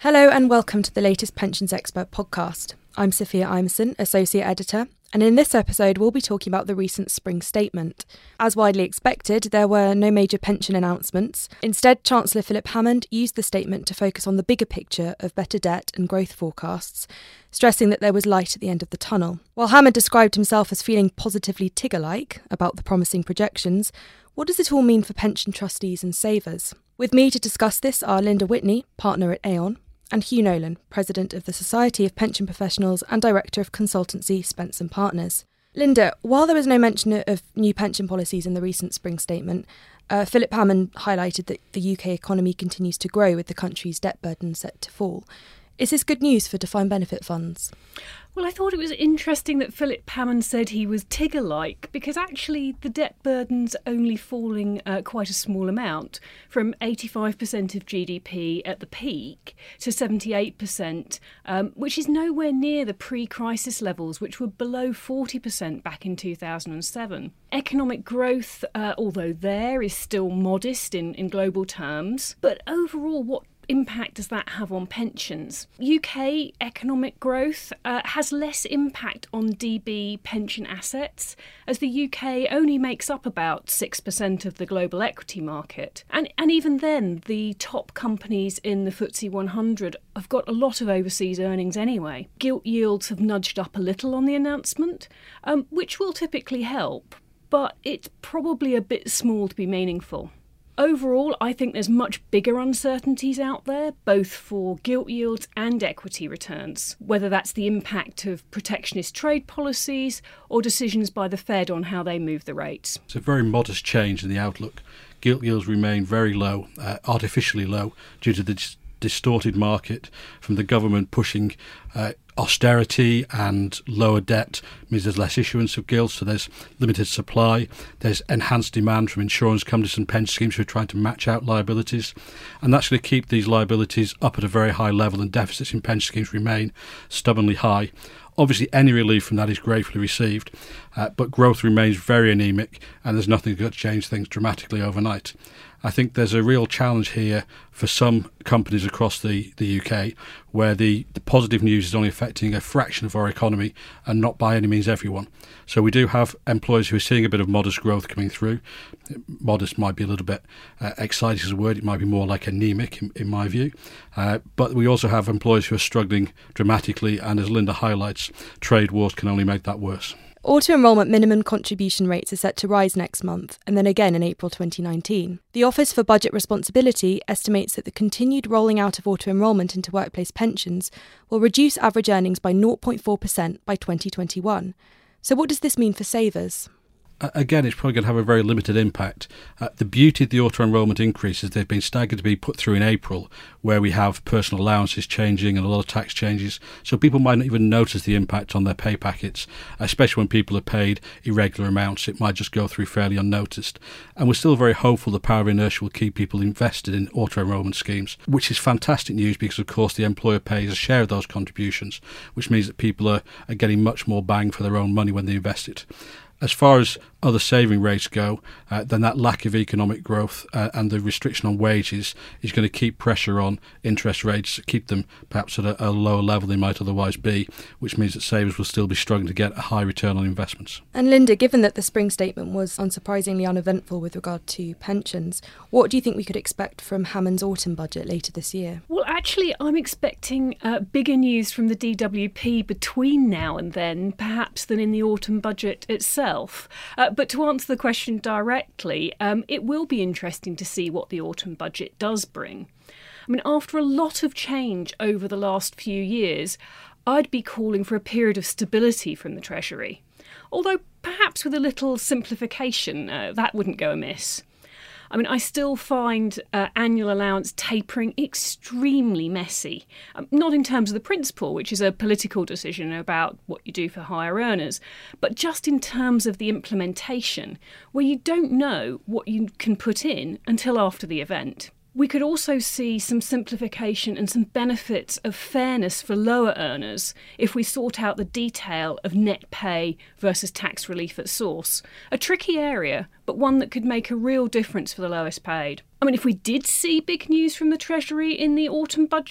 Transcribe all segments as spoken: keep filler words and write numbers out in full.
Hello and welcome to the latest Pensions Expert podcast. I'm Sophia Imeson, Associate Editor, and in this episode we'll be talking about the recent Spring Statement. As widely expected, there were no major pension announcements. Instead, Chancellor Philip Hammond used the statement to focus on the bigger picture of better debt and growth forecasts, stressing that there was light at the end of the tunnel. While Hammond described himself as feeling positively Tigger-like about the promising projections, what does it all mean for pension trustees and savers? With me to discuss this are Linda Whitney, partner at Aon, and Hugh Nolan, President of the Society of Pension Professionals and Director of Consultancy Spence and Partners. Linda, while there was no mention of new pension policies in the recent Spring Statement, uh, Philip Hammond highlighted that the U K economy continues to grow with the country's debt burden set to fall. Is this good news for defined benefit funds? Well, I thought it was interesting that Philip Hammond said he was Tigger-like, because actually the debt burden's only falling uh, quite a small amount, from eighty-five percent of G D P at the peak to seventy-eight percent, um, which is nowhere near the pre-crisis levels, which were below forty percent back in two thousand seven. Economic growth, uh, although there, is still modest in, in global terms, but overall what impact does that have on pensions? U K economic growth uh, has less impact on D B pension assets, as the U K only makes up about six percent of the global equity market. And, and even then, the top companies in the F T S E one hundred have got a lot of overseas earnings anyway. Gilt yields have nudged up a little on the announcement, um, which will typically help, but it's probably a bit small to be meaningful. Overall, I think there's much bigger uncertainties out there, both for gilt yields and equity returns, whether that's the impact of protectionist trade policies or decisions by the Fed on how they move the rates. It's a very modest change in the outlook. Gilt yields remain very low, uh, artificially low, due to the dis- distorted market from the government pushing uh, austerity, and lower debt means there's less issuance of gilts, so there's limited supply. There's enhanced demand from insurance companies and pension schemes who are trying to match out liabilities, and that's going to keep these liabilities up at a very high level, and deficits in pension schemes remain stubbornly high. Obviously, any relief from that is gratefully received, uh, but growth remains very anaemic, and there's nothing going to change things dramatically overnight. I think there's a real challenge here for some companies across the, the U K, where the, the positive news is only affecting a fraction of our economy and not by any means everyone. So we do have employers who are seeing a bit of modest growth coming through. Modest might be a little bit uh, exciting as a word. It might be more like anemic in, in my view. Uh, but we also have employers who are struggling dramatically, and as Linda highlights, trade wars can only make that worse. Auto-enrolment minimum contribution rates are set to rise next month, and then again in April twenty nineteen. The Office for Budget Responsibility estimates that the continued rolling out of auto-enrolment into workplace pensions will reduce average earnings by zero point four percent by twenty twenty-one. So what does this mean for savers? Again, it's probably going to have a very limited impact. Uh, the beauty of the auto-enrolment increases, they've been staggered to be put through in April, where we have personal allowances changing and a lot of tax changes, so people might not even notice the impact on their pay packets, especially when people are paid irregular amounts. It might just go through fairly unnoticed. And we're still very hopeful the power of inertia will keep people invested in auto-enrolment schemes, which is fantastic news because, of course, the employer pays a share of those contributions, which means that people are, are getting much more bang for their own money when they invest it. As far as other saving rates go, uh, then that lack of economic growth uh, and the restriction on wages is going to keep pressure on interest rates, keep them perhaps at a, a lower level they might otherwise be, which means that savers will still be struggling to get a high return on investments. And Linda, given that the Spring Statement was unsurprisingly uneventful with regard to pensions, what do you think we could expect from Hammond's autumn budget later this year? Well, actually, I'm expecting uh, bigger news from the D W P between now and then, perhaps than in the autumn budget itself. Uh, but to answer the question directly, um, it will be interesting to see what the autumn budget does bring. I mean, after a lot of change over the last few years, I'd be calling for a period of stability from the Treasury. Although perhaps with a little simplification, uh, that wouldn't go amiss. I mean, I still find uh, annual allowance tapering extremely messy. Um, not in terms of the principle, which is a political decision about what you do for higher earners, but just in terms of the implementation, where you don't know what you can put in until after the event. We could also see some simplification and some benefits of fairness for lower earners if we sort out the detail of net pay versus tax relief at source. A tricky area, but one that could make a real difference for the lowest paid. I mean, if we did see big news from the Treasury in the autumn budget,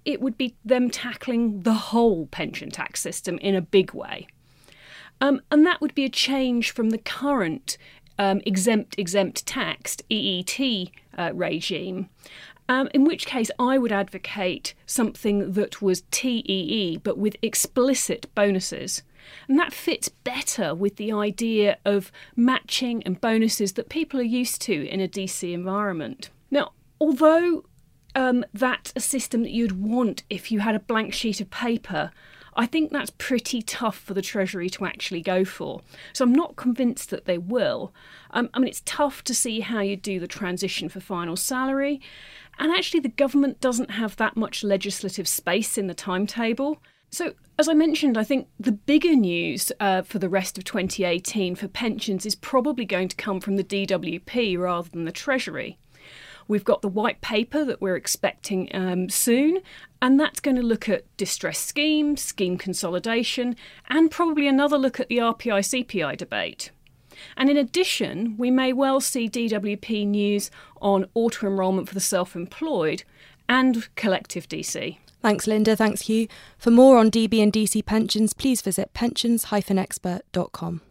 it would be them tackling the whole pension tax system in a big way. Um, and that would be a change from the current um, exempt, exempt taxed E E T uh, regime. Um, in which case I would advocate something that was T E E but with explicit bonuses. And that fits better with the idea of matching and bonuses that people are used to in a D C environment. Now, although um, that's a system that you'd want if you had a blank sheet of paper, I think that's pretty tough for the Treasury to actually go for. So I'm not convinced that they will. Um, I mean, it's tough to see how you do the transition for final salary. And actually, the government doesn't have that much legislative space in the timetable. So, as I mentioned, I think the bigger news uh, for the rest of twenty eighteen for pensions is probably going to come from the D W P rather than the Treasury. We've got the white paper that we're expecting um, soon, and that's going to look at distressed schemes, scheme consolidation, and probably another look at the R P I C P I debate. And in addition, we may well see D W P news on auto-enrolment for the self-employed and collective D C. Thanks, Linda. Thanks, Hugh. For more on D B and D C pensions, please visit pensions dash expert dot com.